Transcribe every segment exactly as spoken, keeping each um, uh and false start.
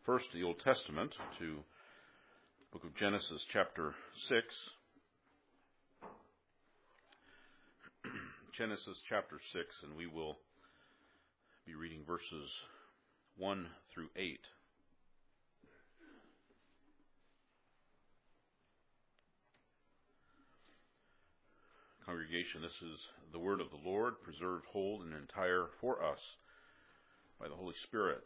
first to the Old Testament, to the book of Genesis, chapter six. Genesis chapter six, and we will be reading verses one through eight. Congregation, this is the word of the Lord, preserved whole and entire for us by the Holy Spirit.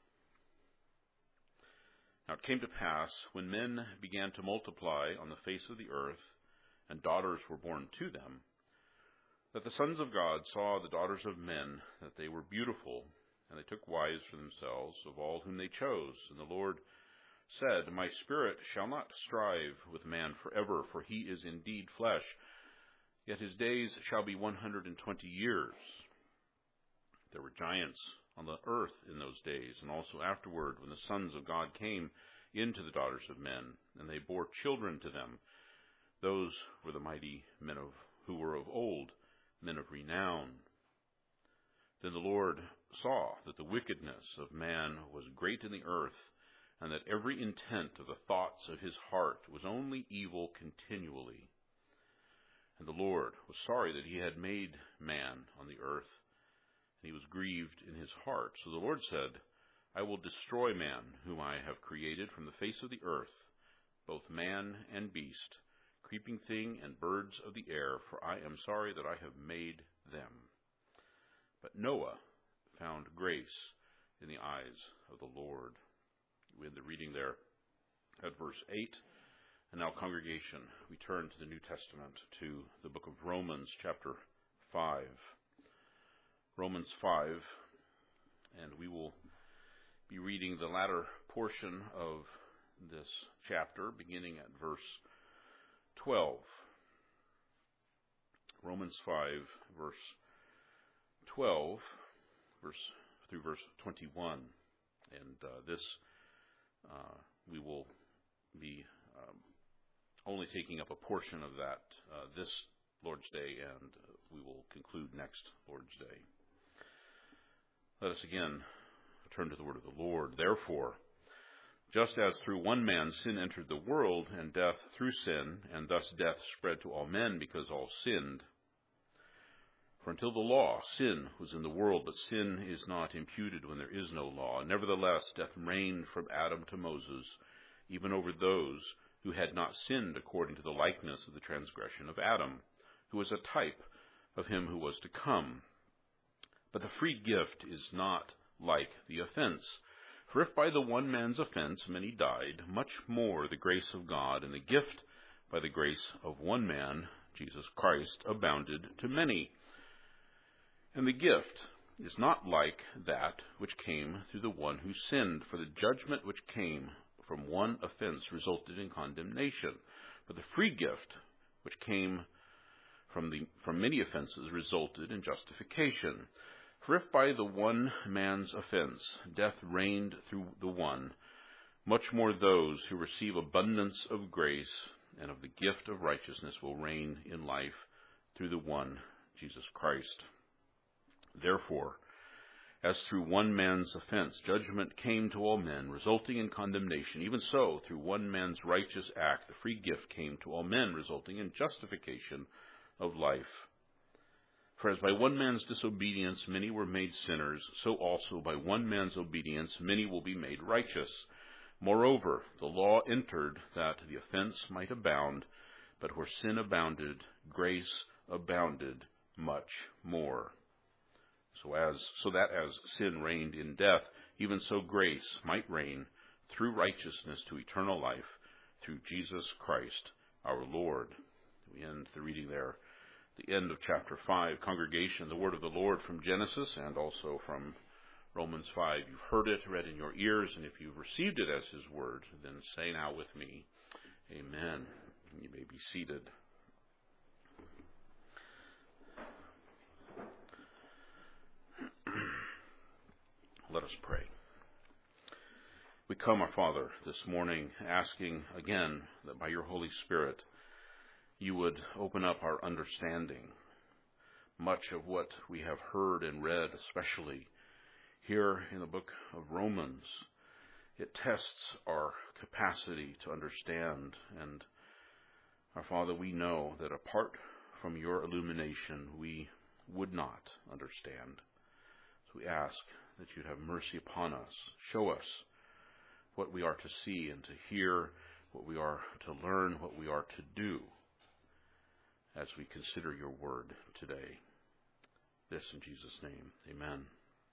Now it came to pass, when men began to multiply on the face of the earth, and daughters were born to them, that the sons of God saw the daughters of men, that they were beautiful, and they took wives for themselves of all whom they chose. And the Lord said, My spirit shall not strive with man forever, for he is indeed flesh, yet his days shall be one hundred and twenty years. There were giants on the earth in those days, and also afterward, when the sons of God came into the daughters of men, and they bore children to them. Those were the mighty men of who were of old, men of renown. Then the Lord saw that the wickedness of man was great in the earth, and that every intent of the thoughts of his heart was only evil continually. And the Lord was sorry that he had made man on the earth, and he was grieved in his heart. So the Lord said, I will destroy man, whom I have created from the face of the earth, both man and beast, creeping thing and birds of the air, for I am sorry that I have made them. But Noah found grace in the eyes of the Lord. We end the reading there at verse eight. And now, congregation, we turn to the New Testament, to the book of Romans, chapter five. Romans five, and we will be reading the latter portion of this chapter, beginning at verse twelve. Romans five, verse twelve, verse through verse twenty-one. And uh, this, uh, we will be um, only taking up a portion of that uh, this Lord's Day, and uh, we will conclude next Lord's Day. Let us again turn to the word of the Lord. Therefore, just as through one man sin entered the world, and death through sin, and thus death spread to all men because all sinned. For until the law, sin was in the world, but sin is not imputed when there is no law. Nevertheless, death reigned from Adam to Moses, even over those who had not sinned according to the likeness of the transgression of Adam, who was a type of him who was to come. But the free gift is not like the offense. For if by the one man's offense many died, much more the grace of God and the gift by the grace of one man, Jesus Christ, abounded to many. And the gift is not like that which came through the one who sinned, for the judgment which came from one offense resulted in condemnation, but the free gift which came from the from many offenses resulted in justification. For if by the one man's offense death reigned through the one, much more those who receive abundance of grace and of the gift of righteousness will reign in life through the one, Jesus Christ. Therefore, as through one man's offense judgment came to all men, resulting in condemnation, even so through one man's righteous act the free gift came to all men, resulting in justification of life. For as by one man's disobedience many were made sinners, so also by one man's obedience many will be made righteous. Moreover, the law entered that the offense might abound, but where sin abounded, grace abounded much more. So as so that as sin reigned in death, even so grace might reign through righteousness to eternal life, through Jesus Christ our Lord. We end the reading there, the end of chapter five. Congregation, the word of the Lord from Genesis and also from Romans five. You've heard it read in your ears, and if you've received it as his word, then say now with me, Amen. You may be seated. Let us pray. We come, our Father, this morning asking again that by your Holy Spirit you would open up our understanding. Much of what we have heard and read, especially here in the book of Romans, It tests our capacity to understand. And our Father, we know that apart from your illumination, we would not understand. So we ask that you'd have mercy upon us. Show us what we are to see and to hear, what we are to learn, what we are to do as we consider your word today. This in Jesus' name, amen.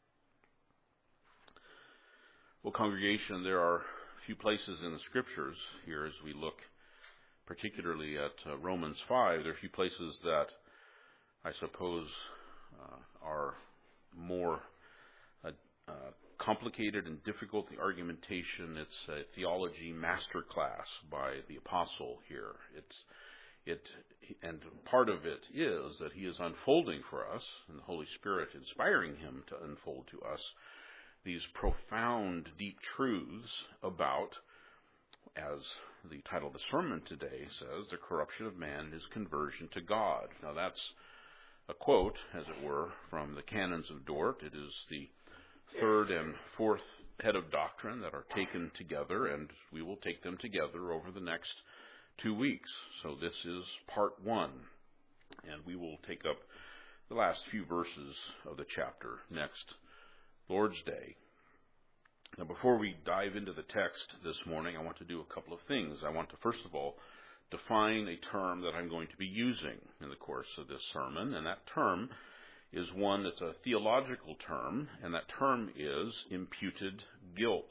Well, congregation, there are a few places in the Scriptures here as we look particularly at uh, Romans five. There are a few places that I suppose uh, are more uh, uh, complicated and difficult. The argumentation, it's a theology masterclass by the apostle here. It's it, and part of it is that he is unfolding for us, and the Holy Spirit inspiring him to unfold to us these profound, deep truths about, as the title of the sermon today says, the corruption of man and his conversion to God. Now that's a quote, as it were, from the Canons of Dort. It is the third and fourth head of doctrine that are taken together, and we will take them together over the next two weeks. So this is part one, and we will take up the last few verses of the chapter next Lord's Day. Now, before we dive into the text this morning, I want to do a couple of things. I want to, first of all, define a term that I'm going to be using in the course of this sermon, and that term is one that's a theological term, and that term is imputed guilt.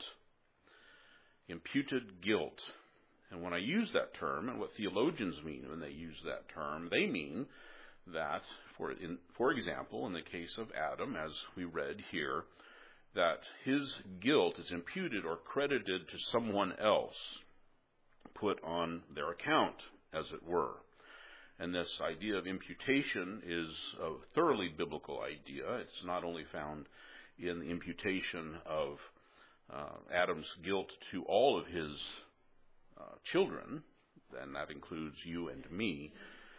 Imputed guilt. And when I use that term, and what theologians mean when they use that term, they mean that, for, in, for example, in the case of Adam, as we read here, that his guilt is imputed or credited to someone else, put on their account, as it were. And this idea of imputation is a thoroughly biblical idea. It's not only found in the imputation of uh, Adam's guilt to all of his uh, children, and that includes you and me,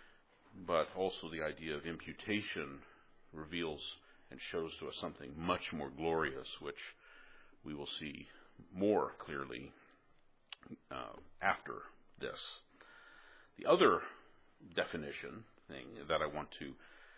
but also the idea of imputation reveals and shows to us something much more glorious, which we will see more clearly uh, after this. The other definition thing that I want to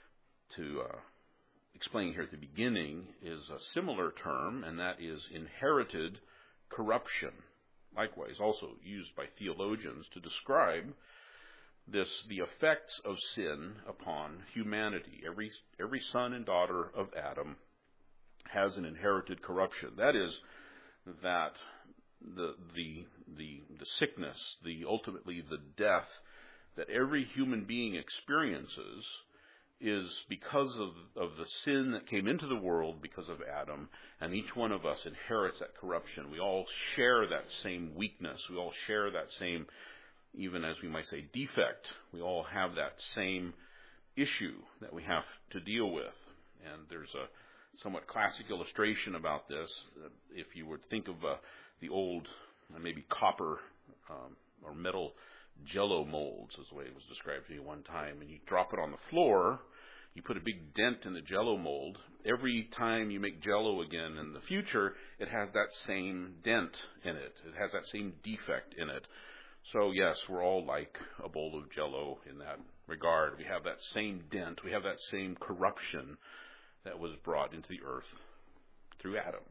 to uh, explain here at the beginning is a similar term, and that is inherited corruption. Likewise, also used by theologians to describe this, the effects of sin upon humanity. Every every son and daughter of Adam has an inherited corruption. That is, that the the the the sickness, the ultimately the death that every human being experiences is because of, of the sin that came into the world because of Adam, and each one of us inherits that corruption. We all share that same weakness. We all share that same, even as we might say, defect. We all have that same issue that we have to deal with. And there's a somewhat classic illustration about this. If you would think of uh, the old, uh, maybe copper um, or metal Jell-O molds, is the way it was described to me one time, and you drop it on the floor, you put a big dent in the Jell-O mold. Every time you make Jell-O again in the future, it has that same dent in it. It has that same defect in it. So yes, we're all like a bowl of Jell-O in that regard. We have that same dent. We have that same corruption that was brought into the earth through Adam.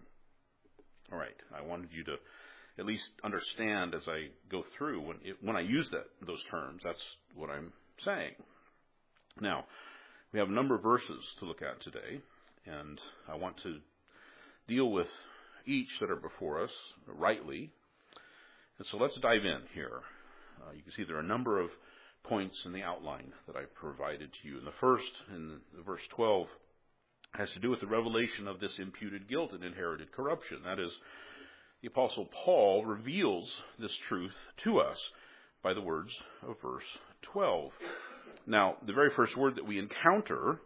All right, I wanted you to at least understand as I go through, when it, when I use that those terms, that's what I'm saying. Now, we have a number of verses to look at today, and I want to deal with each that are before us rightly. And so let's dive in here. Uh, you can see there are a number of points in the outline that I provided to you. And the first, in verse twelve, has to do with the revelation of this imputed guilt and inherited corruption. That is, the Apostle Paul reveals this truth to us by the words of verse twelve. Now, the very first word that we encounter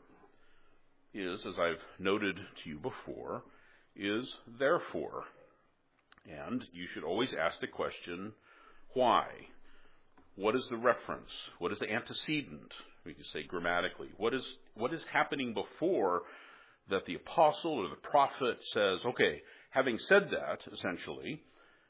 is, as I've noted to you before, is therefore. And you should always ask the question, why? What is the reference? What is the antecedent? We could say grammatically. What is what is happening before that the apostle or the prophet says, okay, having said that, essentially,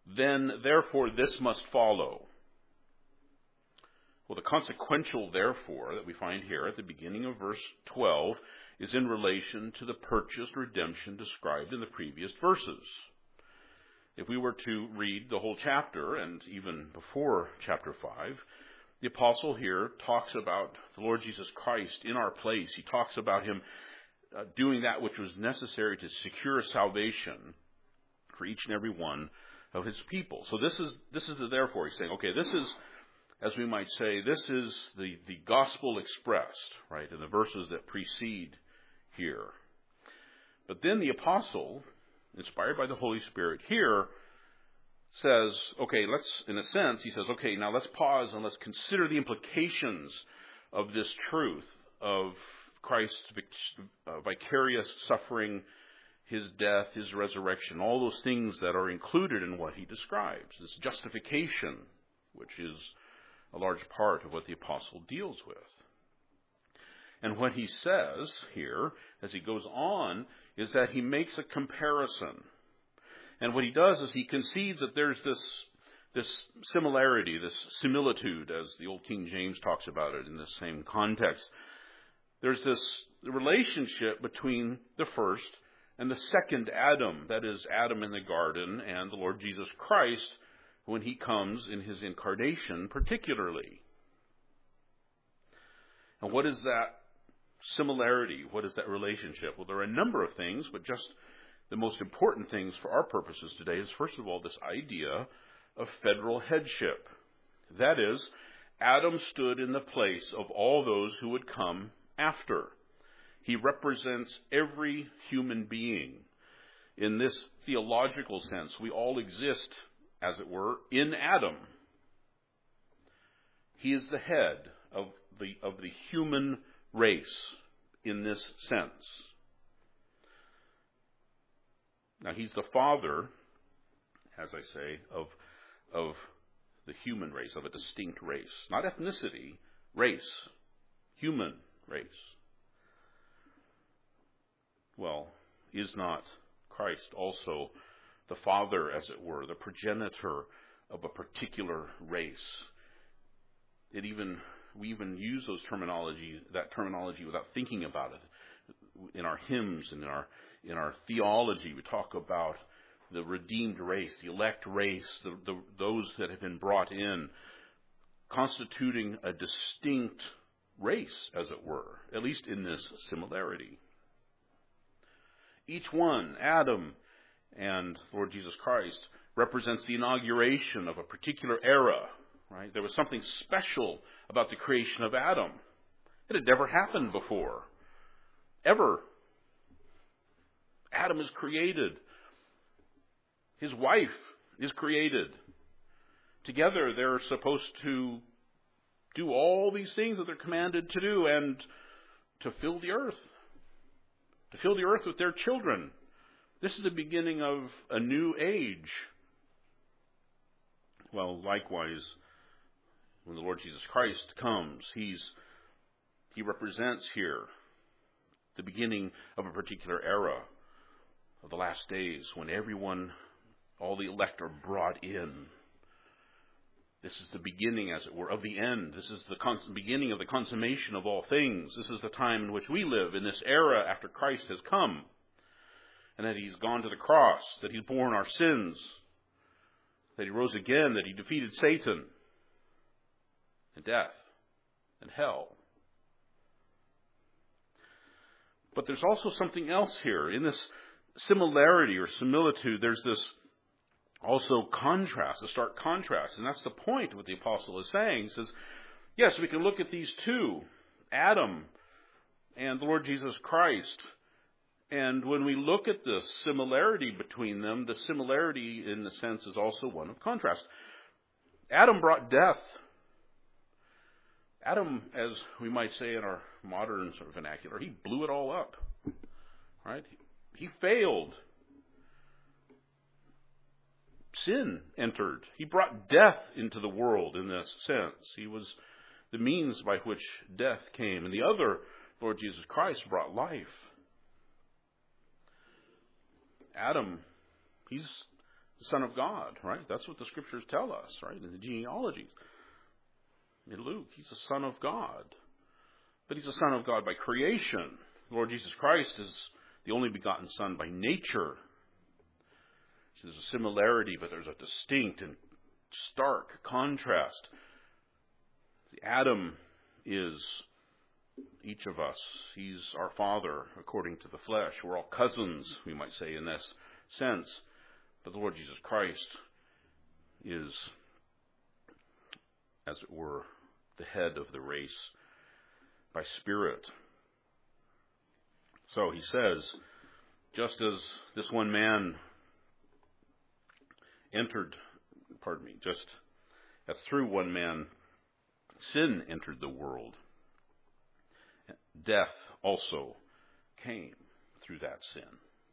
then therefore this must follow. Well, the consequential therefore that we find here at the beginning of verse twelve is in relation to the purchased redemption described in the previous verses. If we were to read the whole chapter, and even before chapter five, the apostle here talks about the Lord Jesus Christ in our place. He talks about him uh, doing that which was necessary to secure salvation for each and every one of his people. So this is this is the therefore. He's saying, okay, this is, as we might say, this is the, the gospel expressed, right, in the verses that precede here. But then the apostle, inspired by the Holy Spirit here, says, okay, let's, in a sense, he says, okay, now let's pause and let's consider the implications of this truth of Christ's uh, vicarious suffering, his death, his resurrection, all those things that are included in what he describes, this justification, which is a large part of what the apostle deals with. And what he says here, as he goes on, is that he makes a comparison. And what he does is he concedes that there's this, this similarity, this similitude, as the old King James talks about it in the same context. There's this relationship between the first and the second Adam, that is, Adam in the garden and the Lord Jesus Christ when he comes in his incarnation particularly. And what is that similarity? What is that relationship? Well, there are a number of things, but just the most important things for our purposes today is, first of all, this idea of federal headship. That is, Adam stood in the place of all those who would come after. He represents every human being. In this theological sense, we all exist, as it were, in Adam. He is the head of the, of the human race in this sense. Now, he's the father, as I say, of, of the human race, of a distinct race. Not ethnicity, race. Human race. Well, is not Christ also the father, as it were, the progenitor of a particular race? It even we even use those terminology, that terminology without thinking about it. In our hymns and in our in our theology, we talk about the redeemed race, the elect race, the, the, those that have been brought in, constituting a distinct race, as it were, at least in this similarity. Each one, Adam and Lord Jesus Christ, represents the inauguration of a particular era, right? There was something special about the creation of Adam. It had never happened before. Ever. Adam is created. His wife is created. Together they're supposed to do all these things that they're commanded to do and to fill the earth. To fill the earth with their children. This is the beginning of a new age. Well, likewise, when the Lord Jesus Christ comes, he's he represents here the beginning of a particular era of the last days when everyone, all the elect are brought in. This is the beginning, as it were, of the end. This is the cons- beginning of the consummation of all things. This is the time in which we live, in this era after Christ has come, and that he's gone to the cross, that he's borne our sins, that he rose again, that he defeated Satan and death and hell. But there's also something else here. In this similarity or similitude, there's this also contrast, a stark contrast. And that's the point of what the apostle is saying. He says, yes, we can look at these two, Adam and the Lord Jesus Christ. And when we look at the similarity between them, the similarity in a sense is also one of contrast. Adam brought death. Adam, as we might say in our modern sort of vernacular, he blew it all up. Right? He failed. Sin entered. He brought death into the world in this sense. He was the means by which death came. And the other, Lord Jesus Christ, brought life. Adam, he's the Son of God, right? That's what the Scriptures tell us, right? In the genealogies. In Luke, he's the Son of God. But he's the Son of God by creation. The Lord Jesus Christ is the only begotten Son by nature. So there's a similarity, but there's a distinct and stark contrast. See, Adam is each of us. He's our father according to the flesh. We're all cousins, we might say, in this sense. But the Lord Jesus Christ is, as it were, the head of the race by Spirit. So he says, just as this one man entered, pardon me, just as through one man sin entered the world, death also came through that sin.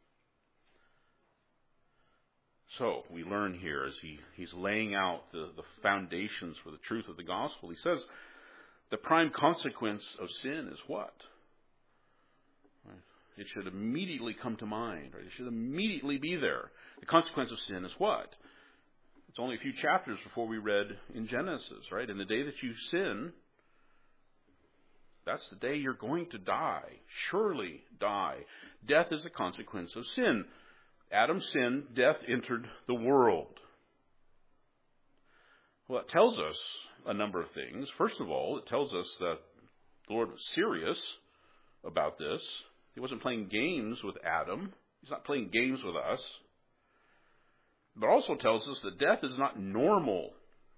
So we learn here as he, he's laying out the, the foundations for the truth of the gospel. He says the prime consequence of sin is what? Right? It should immediately come to mind. Right? It should immediately be there. The consequence of sin is what? It's only a few chapters before we read in Genesis, right? And the day that you sin, that's the day you're going to die. Surely die. Death is a consequence of sin. Adam sinned, death entered the world. Well, it tells us a number of things. First of all, it tells us that the Lord was serious about this. He wasn't playing games with Adam. He's not playing games with us. But also tells us that death is not normal.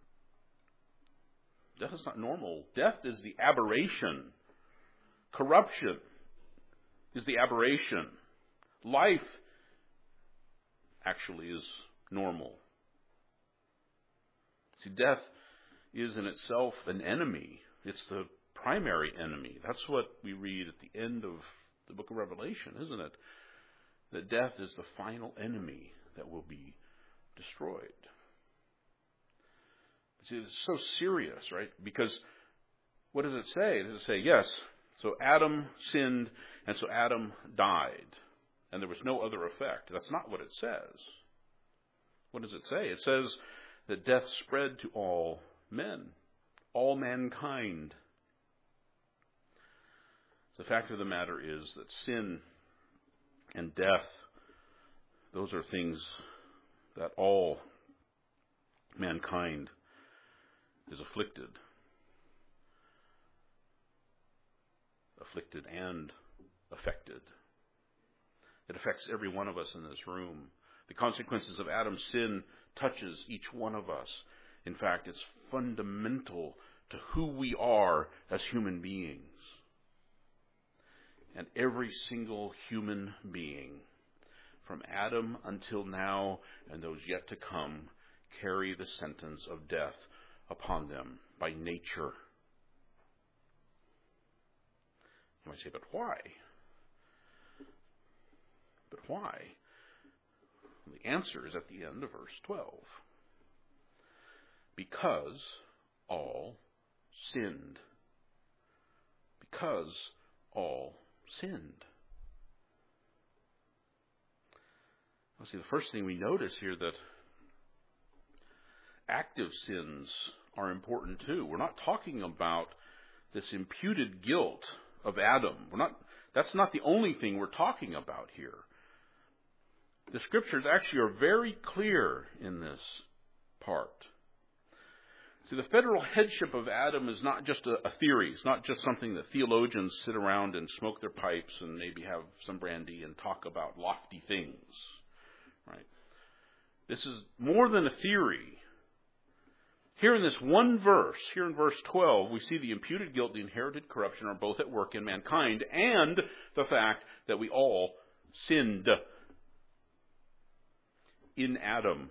Death is not normal. Death is the aberration. Corruption is the aberration. Life actually is normal. See, death is in itself an enemy. It's the primary enemy. That's what we read at the end of the book of Revelation, isn't it? That death is the final enemy that will be destroyed. See, it's so serious, right? Because what does it say? Does it say, yes, so Adam sinned, and so Adam died, and there was no other effect? That's not what it says. What does it say? It says that death spread to all men, all mankind. The fact of the matter is that sin and death, those are things that all mankind is afflicted. Afflicted and affected. It affects every one of us in this room. The consequences of Adam's sin touches each one of us. In fact, it's fundamental to who we are as human beings. And every single human being, from Adam until now and those yet to come, carry the sentence of death upon them by nature. You might say, but why? But why? The answer is at the end of verse twelve. Because all sinned. Because all sinned. Well, see, the first thing we notice here that active sins are important too. We're not talking about this imputed guilt of Adam. We're not. That's not the only thing we're talking about here. The Scriptures actually are very clear in this part. See, the federal headship of Adam is not just a, a theory. It's not just something that theologians sit around and smoke their pipes and maybe have some brandy and talk about lofty things. Right? This is more than a theory. Here in this one verse, here in verse twelve, we see the imputed guilt, the inherited corruption are both at work in mankind, and the fact that we all sinned in Adam.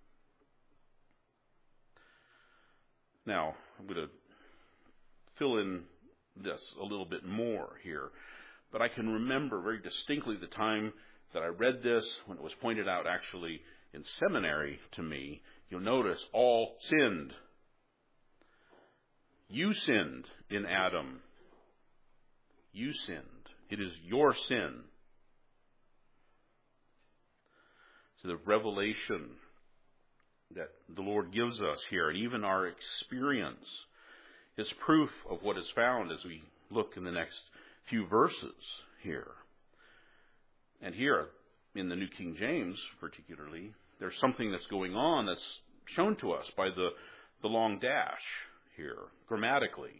Now, I'm going to fill in this a little bit more here, but I can remember very distinctly the time that I read this, when it was pointed out actually in seminary to me. You'll notice all sinned. You sinned in Adam. You sinned. It is your sin. So the revelation that the Lord gives us here, and even our experience, is proof of what is found as we look in the next few verses here. And here, in the New King James particularly, there's something that's going on that's shown to us by the, the long dash here, grammatically.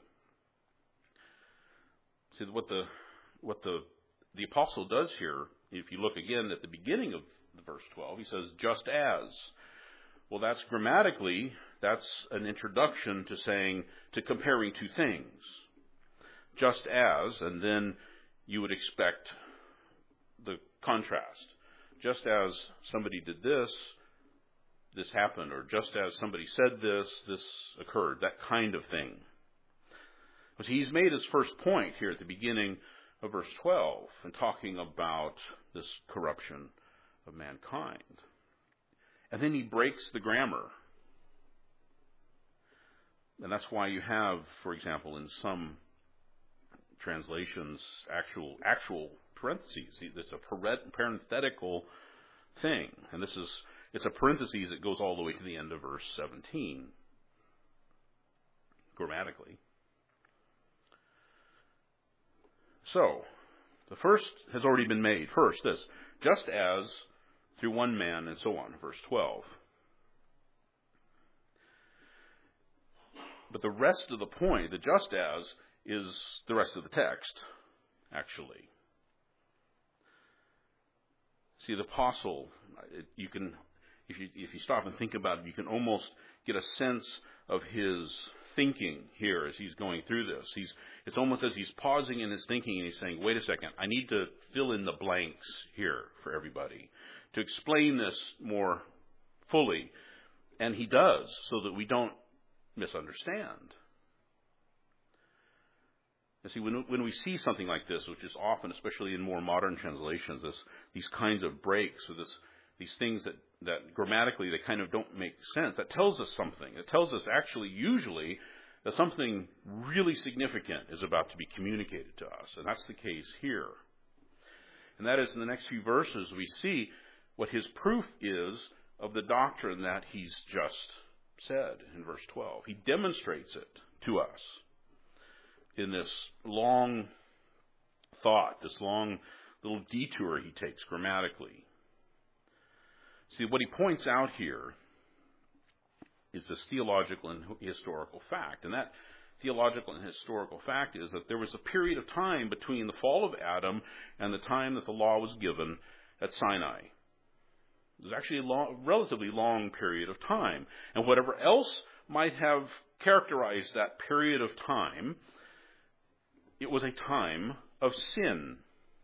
See, what the what the the apostle does here, if you look again at the beginning of the verse twelve, he says, just as. Well, that's grammatically, that's an introduction to saying, to comparing two things. Just as, and then you would expect the contrast. Just as somebody did this, this happened, or just as somebody said this, this occurred, that kind of thing. But he's made his first point here at the beginning of verse twelve, and talking about this corruption of mankind. And then he breaks the grammar. And that's why you have, for example, in some translations, actual actual parentheses. It's a parenthetical thing. And this is, it's a parenthesis that goes all the way to the end of verse seventeen, grammatically. So, the first has already been made. First, this, just as through one man, and so on, verse twelve. But the rest of the point, the just as, is the rest of the text, actually. See, the apostle, you can, if you if you stop and think about it, you can almost get a sense of his thinking here as he's going through this. He's it's almost as he's pausing in his thinking and he's saying, wait a second, I need to fill in the blanks here for everybody to explain this more fully. And he does, so that we don't misunderstand. You see, when, when we see something like this, which is often, especially in more modern translations, this, these kinds of breaks, or this, these things that, that grammatically they kind of don't make sense, that tells us something. It tells us actually, usually, that something really significant is about to be communicated to us. And that's the case here. And that is, in the next few verses, we see what his proof is of the doctrine that he's just said in verse twelve. He demonstrates it to us in this long thought, this long little detour he takes grammatically. See, what he points out here is this theological and historical fact. And that theological and historical fact is that there was a period of time between the fall of Adam and the time that the law was given at Sinai. It was actually a long, relatively long period of time. And whatever else might have characterized that period of time, it was a time of sin.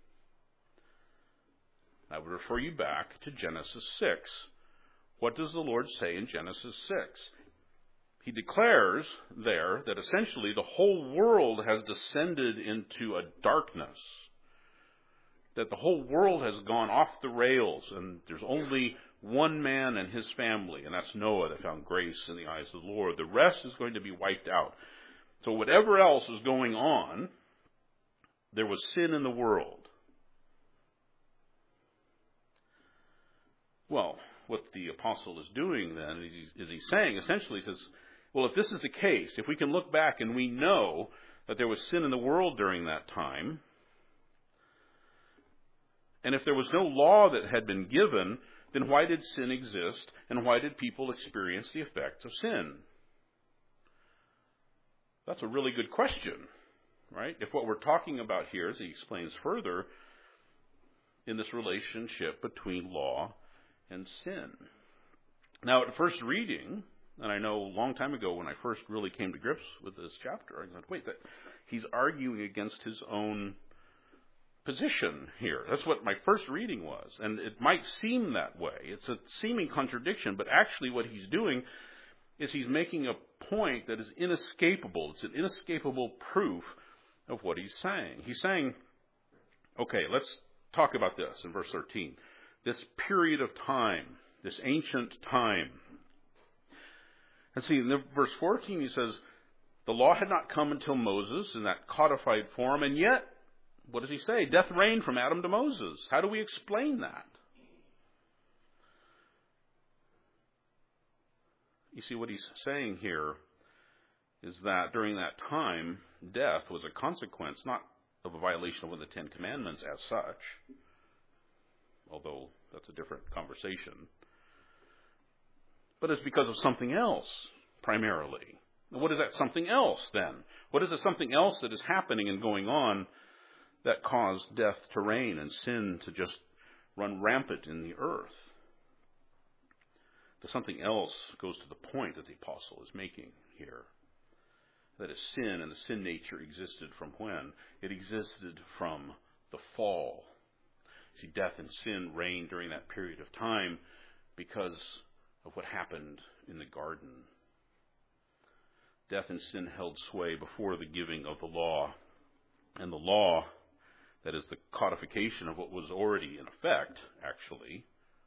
I would refer you back to Genesis six. What does the Lord say in Genesis six? He declares there that essentially the whole world has descended into a darkness. That the whole world has gone off the rails, and there's only one man and his family, and that's Noah, that found grace in the eyes of the Lord. The rest is going to be wiped out. So whatever else is going on, there was sin in the world. Well, what the apostle is doing then is he's, is he's saying, essentially, he says, well, if this is the case, if we can look back and we know that there was sin in the world during that time, and if there was no law that had been given, then why did sin exist, and why did people experience the effects of sin? That's a really good question, right? If what we're talking about here, as he explains further, in this relationship between law and sin. Now, at first reading, and I know a long time ago when I first really came to grips with this chapter, I thought, wait, that he's arguing against his own position here. That's what my first reading was. And it might seem that way. It's a seeming contradiction, but actually what he's doing is he's making a point that is inescapable. It's an inescapable proof of what he's saying. He's saying, okay, let's talk about this in verse thirteen. This period of time, this ancient time. And see, in the, verse fourteen, he says, the law had not come until Moses in that codified form, and yet, what does he say? Death reigned from Adam to Moses. How do we explain that? You see, what he's saying here is that during that time, death was a consequence, not of a violation of one of the Ten Commandments as such, although that's a different conversation, but it's because of something else, primarily. What is that something else, then? What is the something else that is happening and going on that caused death to reign and sin to just run rampant in the earth? The something else goes to the point that the apostle is making here. That is, sin and the sin nature existed from when? It existed from the fall. See, death and sin reigned during that period of time because of what happened in the garden. Death and sin held sway before the giving of the law. And the law, that is the codification of what was already in effect, actually,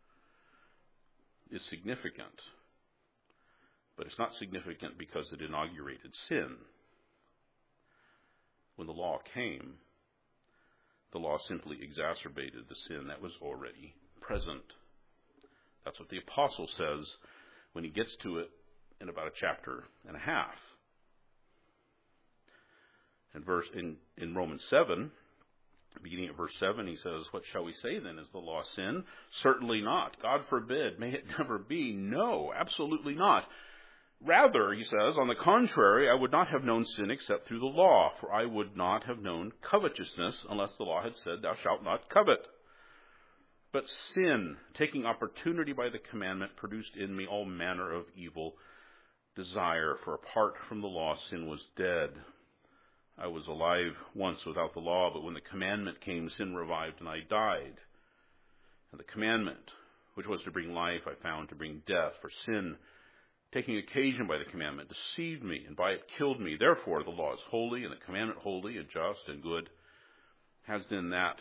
is significant. But it's not significant because it inaugurated sin. When the law came, the law simply exacerbated the sin that was already present. That's what the apostle says when he gets to it in about a chapter and a half. In verse in, in Romans seven, beginning at verse seven, he says, "What shall we say then? Is the law sin? Certainly not. God forbid. May it never be. No, absolutely not. Rather," he says, "on the contrary, I would not have known sin except through the law, for I would not have known covetousness unless the law had said, 'Thou shalt not covet.' But sin, taking opportunity by the commandment, produced in me all manner of evil desire. For apart from the law, sin was dead. I was alive once without the law, but when the commandment came, sin revived and I died. And the commandment, which was to bring life, I found to bring death. For sin, taking occasion by the commandment, deceived me, and by it killed me. Therefore the law is holy, and the commandment holy and just and good. Has then that,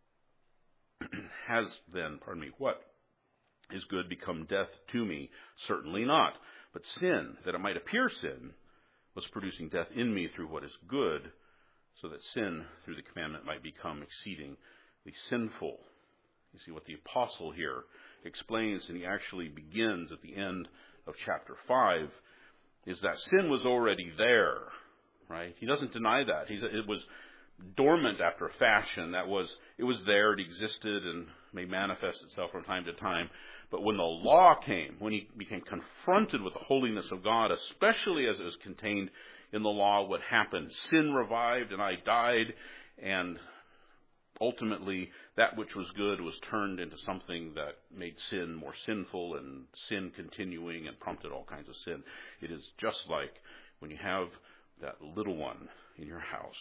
has then, pardon me, what is good become death to me? Certainly not. But sin, that it might appear sin, was producing death in me through what is good, so that sin through the commandment might become exceedingly sinful." You see what the apostle here explains, and he actually begins at the end of chapter five, is that sin was already there, right? He doesn't deny that. He's, it was dormant after a fashion. That was, it was there, it existed, and may manifest itself from time to time. But when the law came, when he became confronted with the holiness of God, especially as it was contained in the law, what happened? Sin revived and I died, and ultimately that which was good was turned into something that made sin more sinful, and sin continuing and prompted all kinds of sin. It is just like when you have that little one in your house.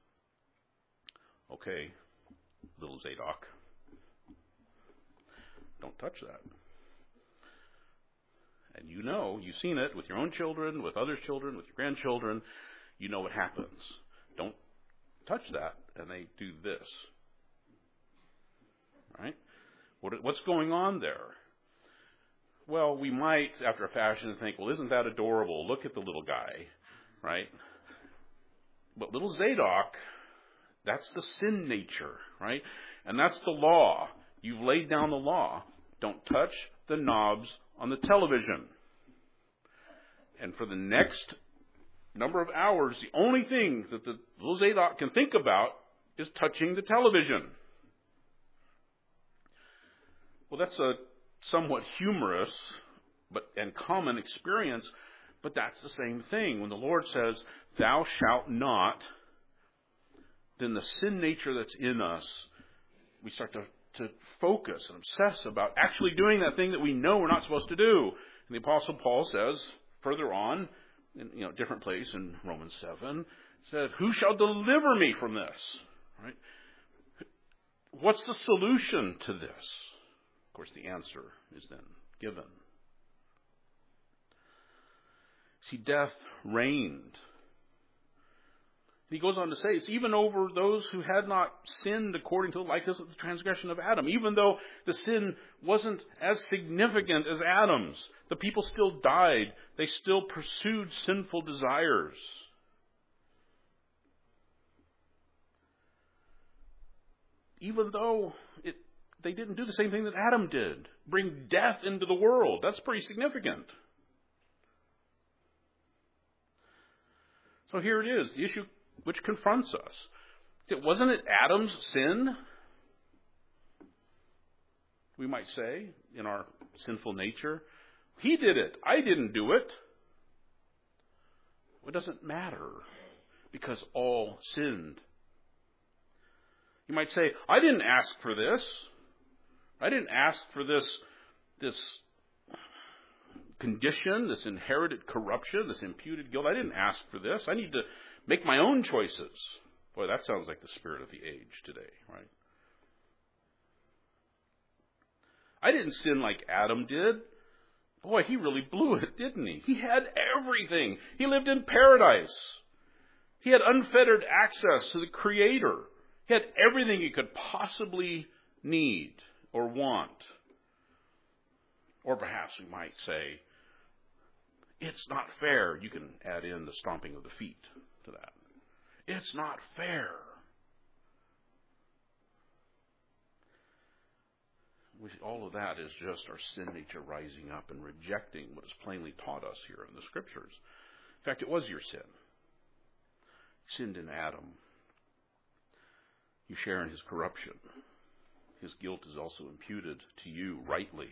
Okay, little Zadok, don't touch that. And you know, you've seen it with your own children, with others' children, with your grandchildren. You know what happens. Don't touch that. And they do this. Right? What, what's going on there? Well, we might, after a fashion, think, well, isn't that adorable? Look at the little guy. Right? But little Zadok, that's the sin nature. Right? And that's the law. You've laid down the law. Don't touch the knobs on the television. And for the next number of hours, the only thing that the little Zadok can think about is touching the television. Well, that's a somewhat humorous but and common experience, but that's the same thing. When the Lord says, "Thou shalt not," then the sin nature that's in us, we start to to focus and obsess about actually doing that thing that we know we're not supposed to do. And the Apostle Paul says further on, in you know different place in Romans seven, said, "Who shall deliver me from this?" Right? What's the solution to this? Of course, the answer is then given. See, death reigned. He goes on to say, it's even over those who had not sinned according to the likeness of the transgression of Adam. Even though the sin wasn't as significant as Adam's, the people still died. They still pursued sinful desires. Even though it, they didn't do the same thing that Adam did, bring death into the world. That's pretty significant. So here it is, the issue which confronts us. It wasn't it Adam's sin, we might say, in our sinful nature? He did it. I didn't do it. It doesn't matter, because all sinned. You might say, I didn't ask for this. I didn't ask for this, this condition, this inherited corruption, this imputed guilt. I didn't ask for this. I need to make my own choices. Boy, that sounds like the spirit of the age today, right? I didn't sin like Adam did. Boy, he really blew it, didn't he? He had everything. He lived in paradise. He had unfettered access to the Creator. He had everything he could possibly need or want. Or perhaps we might say, it's not fair. You can add in the stomping of the feet to that. It's not fair. All of that is just our sin nature rising up and rejecting what is plainly taught us here in the Scriptures. In fact, it was your sin. You sinned in Adam. You share in his corruption. His guilt is also imputed to you rightly.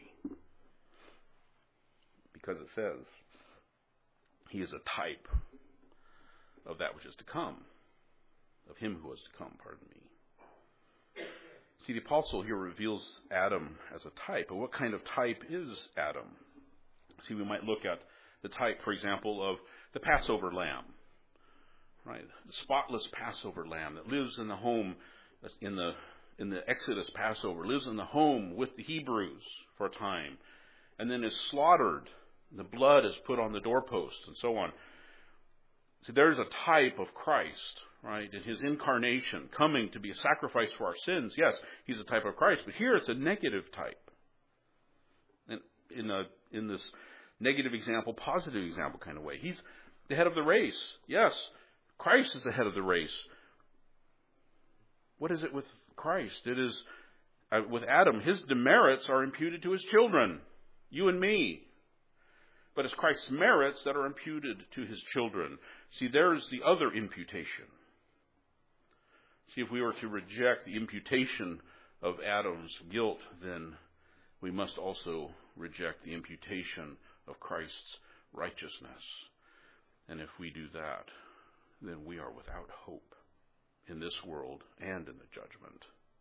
Because it says, he is a type of that which is to come. Of him who is to come, pardon me. See, the apostle here reveals Adam as a type. But what kind of type is Adam? See, we might look at the type, for example, of the Passover lamb. Right? The spotless Passover lamb that lives in the home, in the in the Exodus Passover, lives in the home with the Hebrews for a time, and then is slaughtered. The blood is put on the doorposts and so on. See, there's a type of Christ, right? In his incarnation, coming to be a sacrifice for our sins. Yes, he's a type of Christ, but here it's a negative type. And in a in this negative example, positive example kind of way. He's the head of the race. Yes, Christ is the head of the race. What is it with Christ? It is, uh, with Adam, his demerits are imputed to his children, you and me. But it's Christ's merits that are imputed to his children. See, there's the other imputation. See, if we were to reject the imputation of Adam's guilt, then we must also reject the imputation of Christ's righteousness. And if we do that, then we are without hope in this world and in the judgment.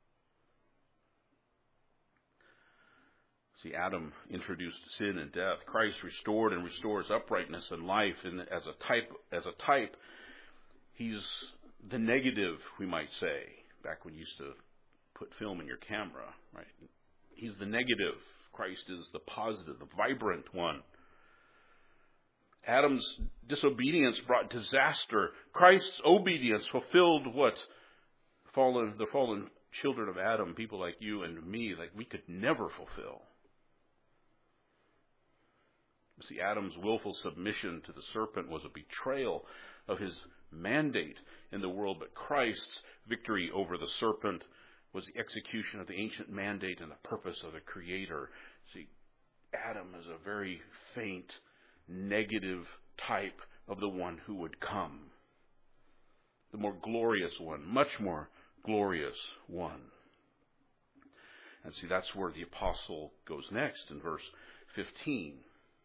See, Adam introduced sin and death. Christ restored and restores uprightness and life. And as a type, as a type, he's the negative, we might say. Back when you used to put film in your camera, right? He's the negative. Christ is the positive, the vibrant one. Adam's disobedience brought disaster. Christ's obedience fulfilled what fallen, the fallen children of Adam, people like you and me, like we could never fulfill. See, Adam's willful submission to the serpent was a betrayal of his mandate in the world, but Christ's victory over the serpent was the execution of the ancient mandate and the purpose of the Creator. See, Adam is a very faint, negative type of the one who would come. The more glorious one, much more glorious one. And see, that's where the apostle goes next in verse fifteen.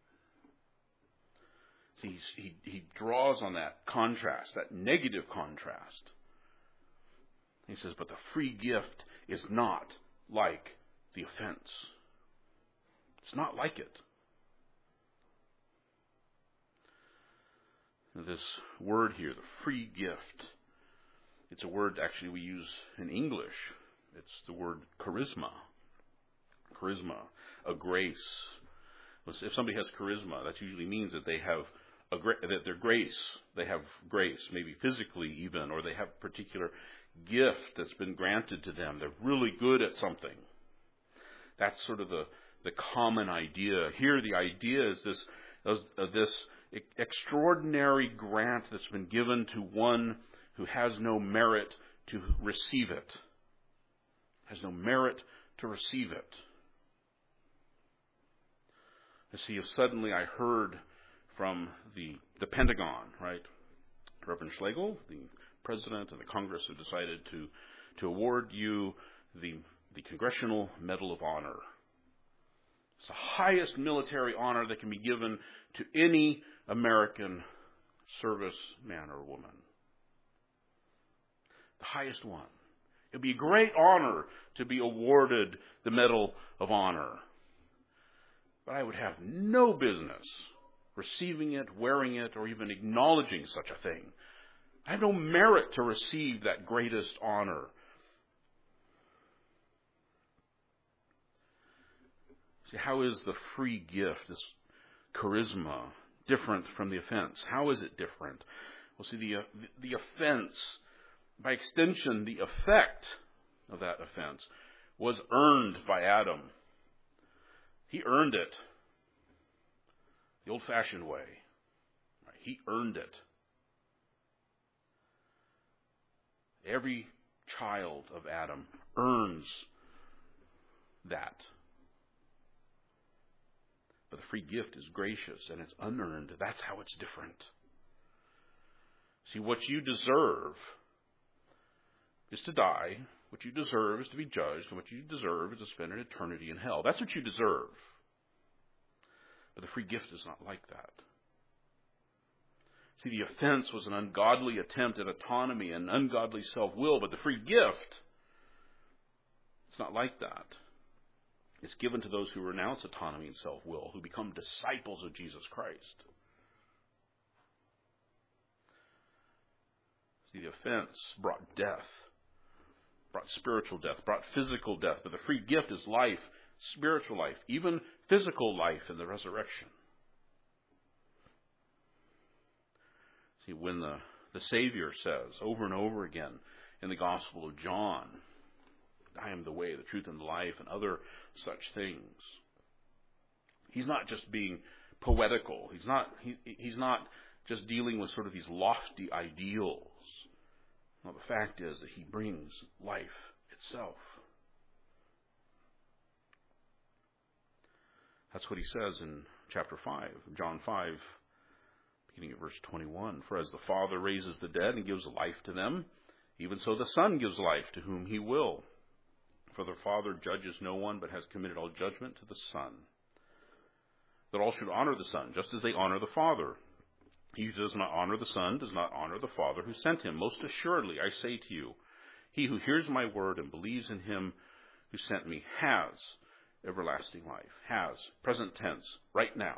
See, he, he draws on that contrast, that negative contrast. He says, but the free gift is not like the offense. It's not like it. This word here, the free gift, it's a word actually we use in English. It's the word charisma. Charisma, a grace. If somebody has charisma, that usually means that they have a gra- that they're grace. They have grace, maybe physically even, or they have a particular gift that's been granted to them. They're really good at something. That's sort of the, the common idea. Here the idea is this, uh, this extraordinary grant that's been given to one who has no merit to receive it. Has no merit to receive it. I see if suddenly I heard from the, the Pentagon, right? Reverend Schlegel, the President and the Congress have decided to, to award you the, the Congressional Medal of Honor. It's the highest military honor that can be given to any American serviceman or woman. The highest one. It would be a great honor to be awarded the Medal of Honor. But I would have no business receiving it, wearing it, or even acknowledging such a thing. I have no merit to receive that greatest honor. See, how is the free gift, this charisma, different from the offense? How is it different? Well, see, the, the offense, by extension, the effect of that offense was earned by Adam. He earned it the old-fashioned way. He earned it. Every child of Adam earns that. But the free gift is gracious and it's unearned. That's how it's different. See, what you deserve is to die. What you deserve is to be judged. And what you deserve is to spend an eternity in hell. That's what you deserve. But the free gift is not like that. See, the offense was an ungodly attempt at autonomy and ungodly self-will. But the free gift, it's not like that. It's given to those who renounce autonomy and self-will, who become disciples of Jesus Christ. See, the offense brought death, brought spiritual death, brought physical death. But the free gift is life, spiritual life, even physical life in the resurrection. See, when the, the Savior says over and over again in the Gospel of John, I am the way, the truth, and the life, and other such things. He's not just being poetical. He's not, he, he's not just dealing with sort of these lofty ideals. No, the fact is that he brings life itself. That's what he says in chapter five, John five, beginning at verse twenty-one. For as the Father raises the dead and gives life to them, even so the Son gives life to whom he will. For the Father judges no one, but has committed all judgment to the Son. That all should honor the Son, just as they honor the Father. He who does not honor the Son does not honor the Father who sent him. Most assuredly, I say to you, he who hears my word and believes in him who sent me has everlasting life. Has, present tense, right now.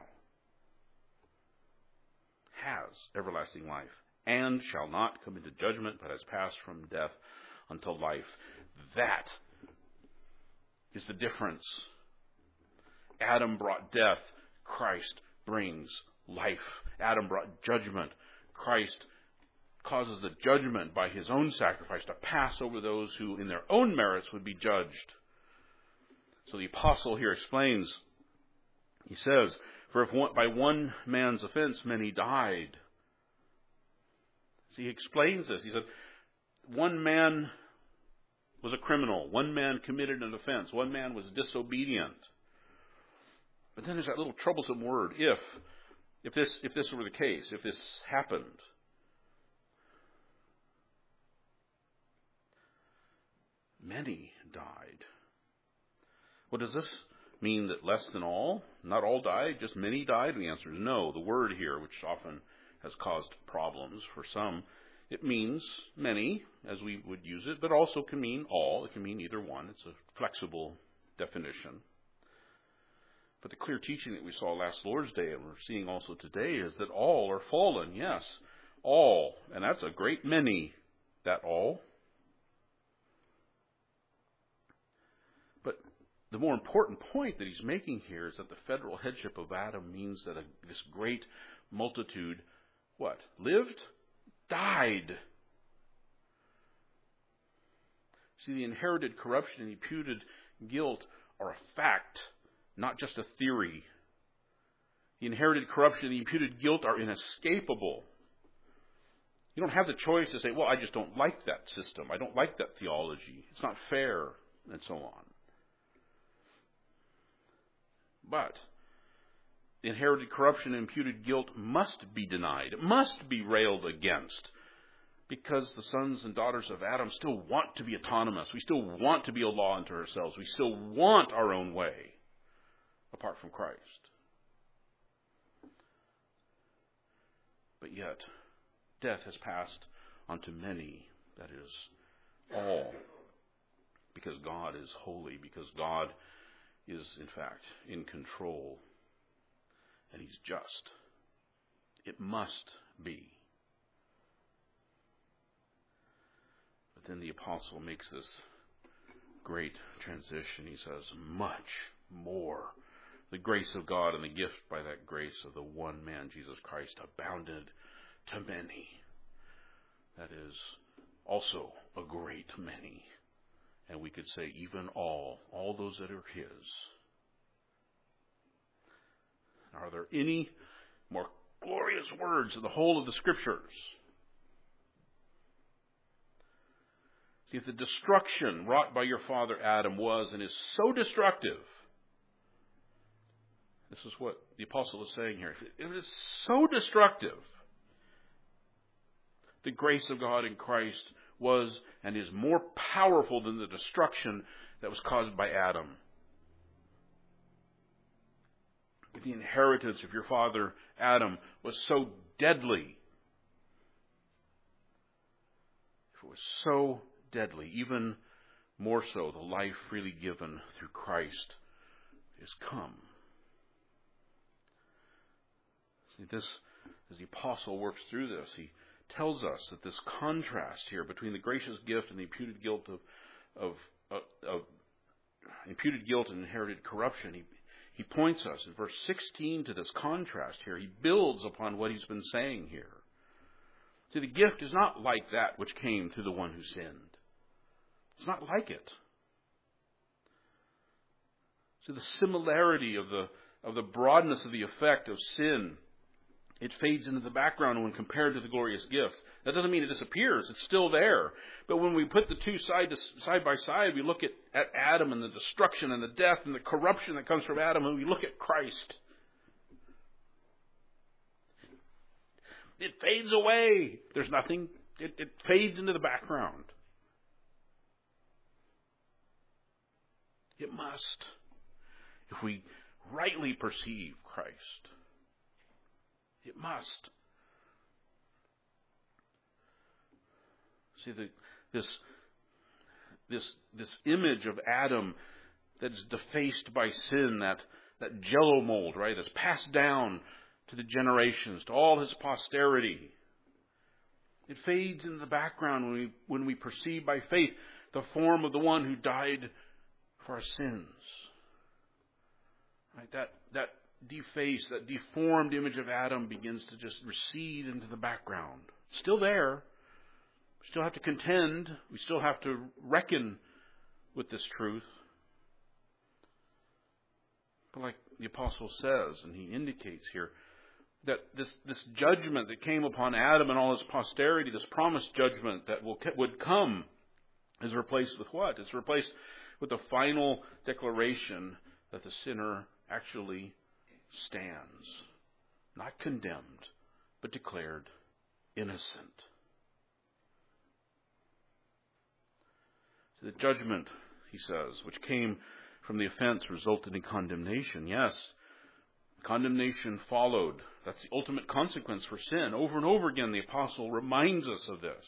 Has everlasting life, and shall not come into judgment, but has passed from death unto life. That is the difference. Adam brought death. Christ brings life. Adam brought judgment. Christ causes the judgment by his own sacrifice to pass over those who in their own merits would be judged. So the apostle here explains, he says, for if one, by one man's offense many died. See, he explains this. He said, one man was a criminal. One man committed an offense. One man was disobedient. But then there's that little troublesome word, if. If this, if this were the case, if this happened. Many died. Well, does this mean that less than all? Not all died, just many died? And the answer is no. The word here, which often has caused problems for some, it means many, as we would use it, but also can mean all. It can mean either one. It's a flexible definition. But the clear teaching that we saw last Lord's Day, and we're seeing also today, is that all are fallen. Yes, all. And that's a great many, that all. But the more important point that he's making here is that the federal headship of Adam means that a, this great multitude, what? Lived? Died. See, the inherited corruption and imputed guilt are a fact, not just a theory. The inherited corruption and the imputed guilt are inescapable. You don't have the choice to say, well, I just don't like that system. I don't like that theology. It's not fair, and so on. But the inherited corruption and imputed guilt must be denied. It must be railed against. Because the sons and daughters of Adam still want to be autonomous. We still want to be a law unto ourselves. We still want our own way apart from Christ. But yet, death has passed onto many, that is, all, because God is holy, because God is, in fact, in control, and He's just. It must be. But then the apostle makes this great transition. He says, much more. The grace of God and the gift by that grace of the one man, Jesus Christ, abounded to many. That is also a great many. And we could say even all, all those that are His. Are there any more glorious words in the whole of the Scriptures? See, if the destruction wrought by your father Adam was and is so destructive, this is what the apostle is saying here. If it is so destructive, the grace of God in Christ was and is more powerful than the destruction that was caused by Adam. If the inheritance of your father Adam was so deadly, if it was so deadly, even more so, the life freely given through Christ is come. See, this, as the apostle works through this, he tells us that this contrast here between the gracious gift and the imputed guilt of, of, of, of imputed guilt and inherited corruption, he, he points us in verse sixteen to this contrast here. He builds upon what he's been saying here. See, the gift is not like that which came through the one who sinned. It's not like it. So the similarity of the of the broadness of the effect of sin, it fades into the background when compared to the glorious gift. That doesn't mean it disappears. It's still there. But when we put the two side to, side by side, we look at, at Adam and the destruction and the death and the corruption that comes from Adam, and we look at Christ. It fades away. There's nothing. It, it fades into the background. It must, if we rightly perceive Christ. It must. See, the, this, this, this image of Adam that's defaced by sin, that, that jello mold, right, that's passed down to the generations, to all his posterity. It fades in the background when we, when we perceive by faith the form of the one who died for our sins. Right? That, that defaced, that deformed image of Adam begins to just recede into the background. Still there. We still have to contend. We still have to reckon with this truth. But like the apostle says, and he indicates here, that this, this judgment that came upon Adam and all his posterity, this promised judgment that will, would come, is replaced with what? It's replaced with the final declaration that the sinner actually stands, not condemned, but declared innocent. So the judgment, he says, which came from the offense resulted in condemnation. Yes, condemnation followed. That's the ultimate consequence for sin. Over and over again, the apostle reminds us of this.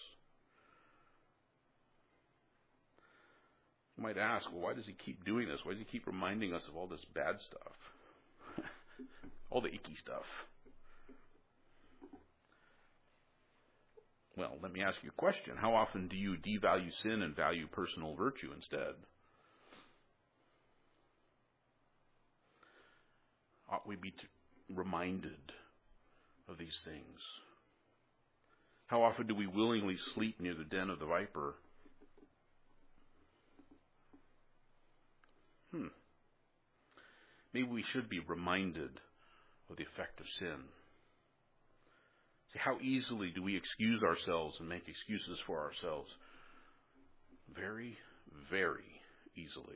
You might ask, well, why does he keep doing this? Why does he keep reminding us of all this bad stuff? All the icky stuff. Well, let me ask you a question. How often do you devalue sin and value personal virtue instead? Ought we be t- reminded of these things? How often do we willingly sleep near the den of the viper? Hmm. Maybe we should be reminded of the effect of sin. See, how easily do we excuse ourselves and make excuses for ourselves? Very, very easily.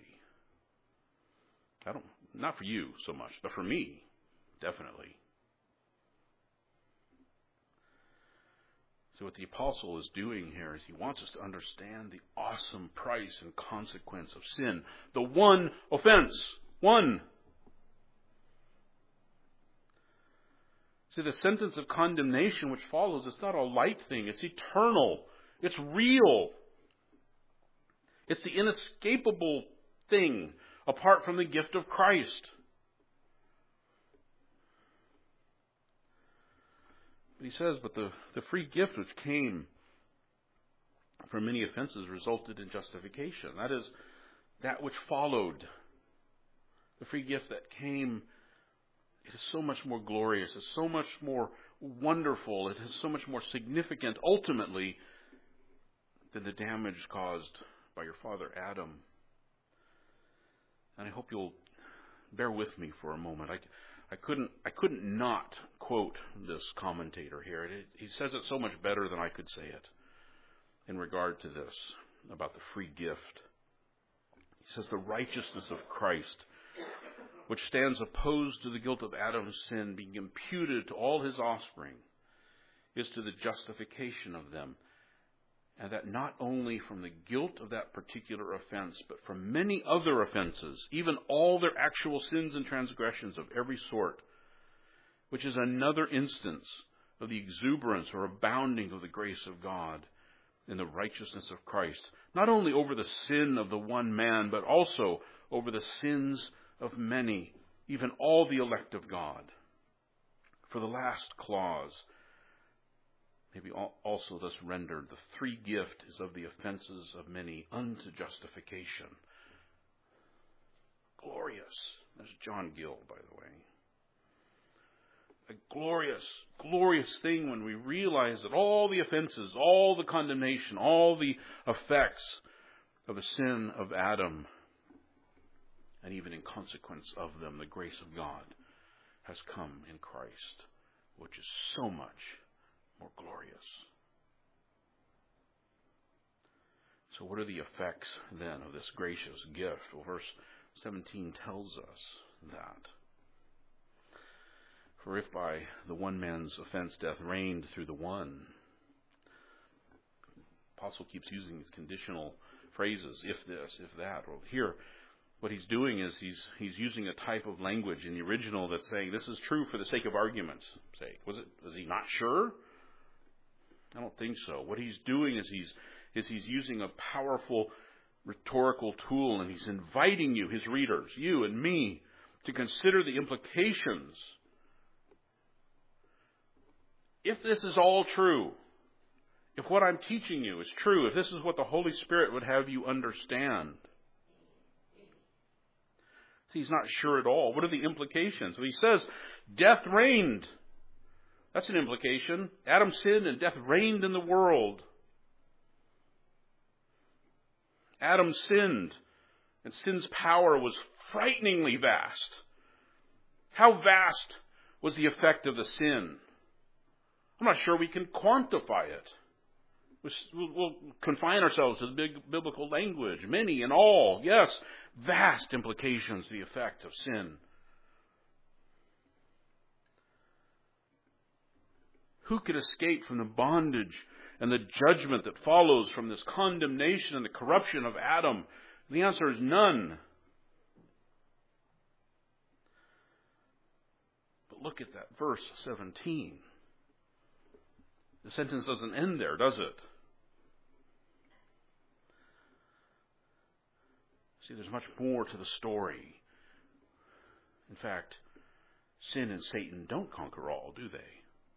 I don't, not for you so much, but for me, definitely. So what the apostle is doing here is he wants us to understand the awesome price and consequence of sin. The one offense. One. See, the sentence of condemnation which follows, it's not a light thing. It's eternal. It's real. It's the inescapable thing apart from the gift of Christ. But he says, but the, the free gift which came from many offenses resulted in justification. That is, that which followed. The free gift that came, it is so much more glorious. It's so much more wonderful. It is so much more significant, ultimately, than the damage caused by your father Adam. And I hope you'll bear with me for a moment. I, I couldn't I couldn't not quote this commentator here. It, he says it so much better than I could say it in regard to this, about the free gift. He says, the righteousness of Christ, which stands opposed to the guilt of Adam's sin, being imputed to all his offspring, is to the justification of them. And that not only from the guilt of that particular offense, but from many other offenses, even all their actual sins and transgressions of every sort, which is another instance of the exuberance or abounding of the grace of God in the righteousness of Christ, not only over the sin of the one man, but also over the sins of many, even all the elect of God. For the last clause, maybe also thus rendered, the free gift is of the offenses of many unto justification. Glorious. That's John Gill, by the way. A glorious, glorious thing when we realize that all the offenses, all the condemnation, all the effects of the sin of Adam, and even in consequence of them, the grace of God has come in Christ, which is so much more glorious. So what are the effects then of this gracious gift? Well, verse seventeen tells us that. For if by the one man's offense death reigned through the one. The apostle keeps using these conditional phrases, if this, if that. Well, here, what he's doing is he's he's using a type of language in the original that's saying this is true for the sake of argument's sake. Was it? Was he not sure? I don't think so. What he's doing is he's is he's using a powerful rhetorical tool, and he's inviting you, his readers, you and me, to consider the implications. If this is all true, if what I'm teaching you is true, if this is what the Holy Spirit would have you understand. See, he's not sure at all. What are the implications? Well, he says, death reigned. That's an implication. Adam sinned and death reigned in the world. Adam sinned, and sin's power was frighteningly vast. How vast was the effect of the sin? I'm not sure we can quantify it. We'll, we'll confine ourselves to the big biblical language. Many and all, yes, vast implications of the effect of sin. Who could escape from the bondage and the judgment that follows from this condemnation and the corruption of Adam? The answer is none. But look at that verse seventeen. The sentence doesn't end there, does it? See, there's much more to the story. In fact, sin and Satan don't conquer all, do they?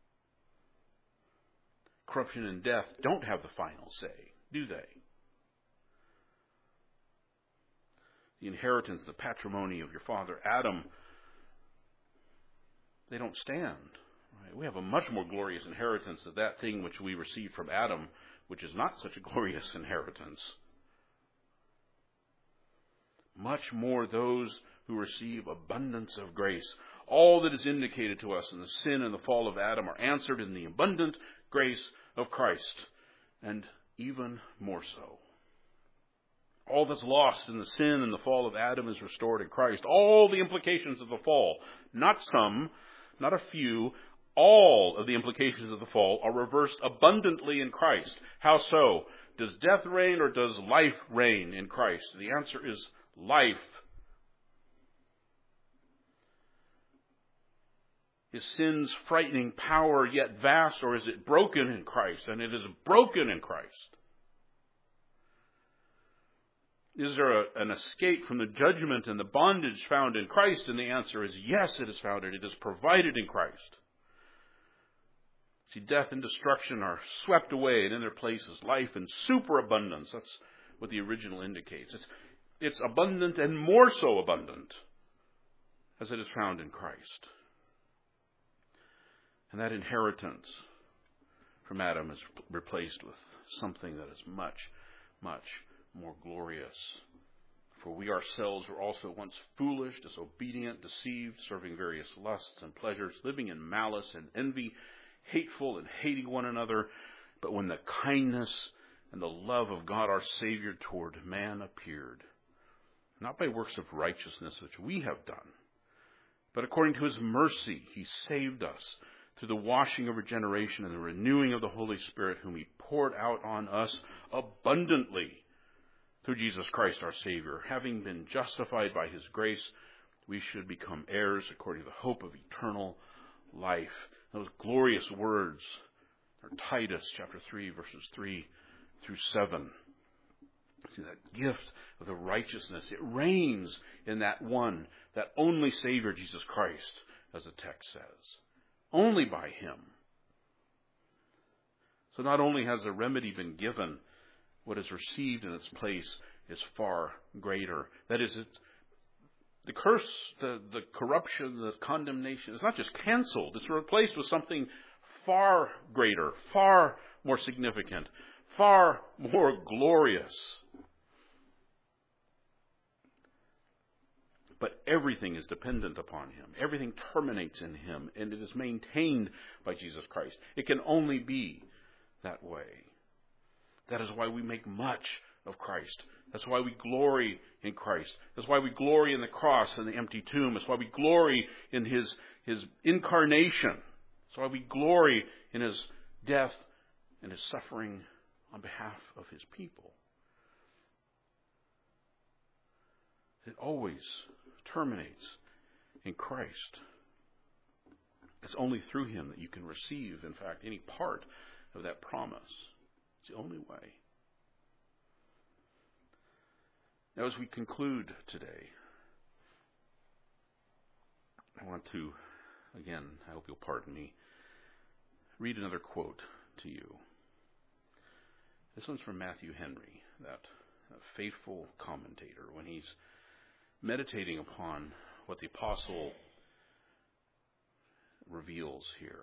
Corruption and death don't have the final say, do they? The inheritance, the patrimony of your father Adam, they don't stand. Right? We have a much more glorious inheritance of that thing which we received from Adam, which is not such a glorious inheritance. Much more those who receive abundance of grace. All that is indicated to us in the sin and the fall of Adam are answered in the abundant grace of Christ, and even more so. All that's lost in the sin and the fall of Adam is restored in Christ. All the implications of the fall, not some, not a few, all of the implications of the fall are reversed abundantly in Christ. How so? Does death reign or does life reign in Christ? The answer is life. Is sin's frightening power yet vast, or is it broken in Christ? And it is broken in Christ. Is there a, an escape from the judgment and the bondage found in Christ? And the answer is yes, it is found. It is provided in Christ. See, death and destruction are swept away, and in their place is life and superabundance. That's what the original indicates. It's, it's abundant and more so abundant as it is found in Christ. And that inheritance from Adam is replaced with something that is much, much more glorious. For we ourselves were also once foolish, disobedient, deceived, serving various lusts and pleasures, living in malice and envy, hateful and hating one another. But when the kindness and the love of God our Savior toward man appeared, not by works of righteousness which we have done, but according to His mercy He saved us through the washing of regeneration and the renewing of the Holy Spirit, whom He poured out on us abundantly through Jesus Christ our Savior. Having been justified by His grace, we should become heirs according to the hope of eternal life. Those glorious words are Titus chapter three, verses three through seven. See, that gift of the righteousness, it reigns in that one, that only Savior, Jesus Christ, as the text says. Only by Him. So not only has the remedy been given, what is received in its place is far greater. That is, it's, the curse, the, the corruption, the condemnation is not just canceled. It's replaced with something far greater, far more significant, far more glorious. But everything is dependent upon Him. Everything terminates in Him, and it is maintained by Jesus Christ. It can only be that way. That is why we make much of Christ. That's why we glory in Christ. That's why we glory in the cross and the empty tomb. That's why we glory in His, His incarnation. That's why we glory in His death and His suffering on behalf of His people. It always terminates in Christ. It's only through Him that you can receive, in fact, any part of that promise. It's the only way. Now, as we conclude today, I want to, again, I hope you'll pardon me, read another quote to you. This one's from Matthew Henry, that, that faithful commentator, when he's meditating upon what the apostle reveals here.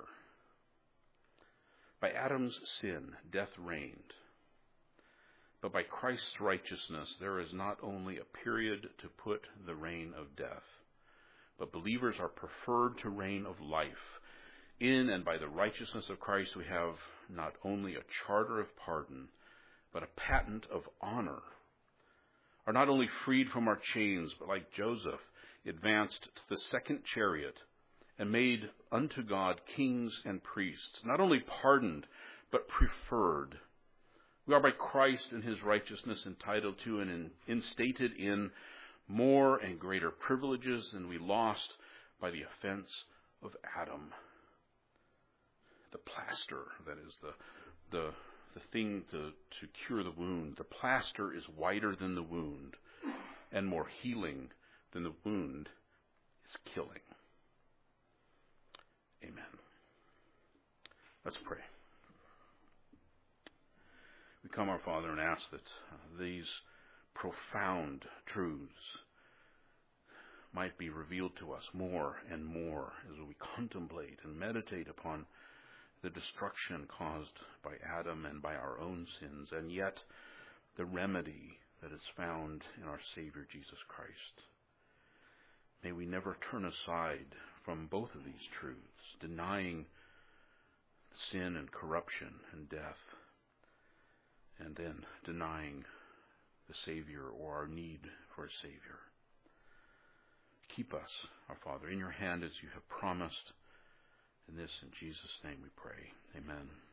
By Adam's sin, death reigned. But by Christ's righteousness, there is not only a period to put the reign of death, but believers are preferred to reign of life. In and by the righteousness of Christ, we have not only a charter of pardon, but a patent of honor. Are not only freed from our chains, but like Joseph, advanced to the second chariot and made unto God kings and priests, not only pardoned, but preferred. We are by Christ and His righteousness entitled to and instated in more and greater privileges than we lost by the offense of Adam. The plaster, that is the the the thing to, to cure the wound. The plaster is wider than the wound and more healing than the wound is killing. Amen. Let's pray. We come, our Father, and ask that uh, these profound truths might be revealed to us more and more as we contemplate and meditate upon the destruction caused by Adam and by our own sins, and yet the remedy that is found in our Savior Jesus Christ. May we never turn aside from both of these truths, denying sin and corruption and death, and then denying the Savior or our need for a Savior. Keep us, our Father, in your hand as you have promised, And this in Jesus' name we pray. Amen.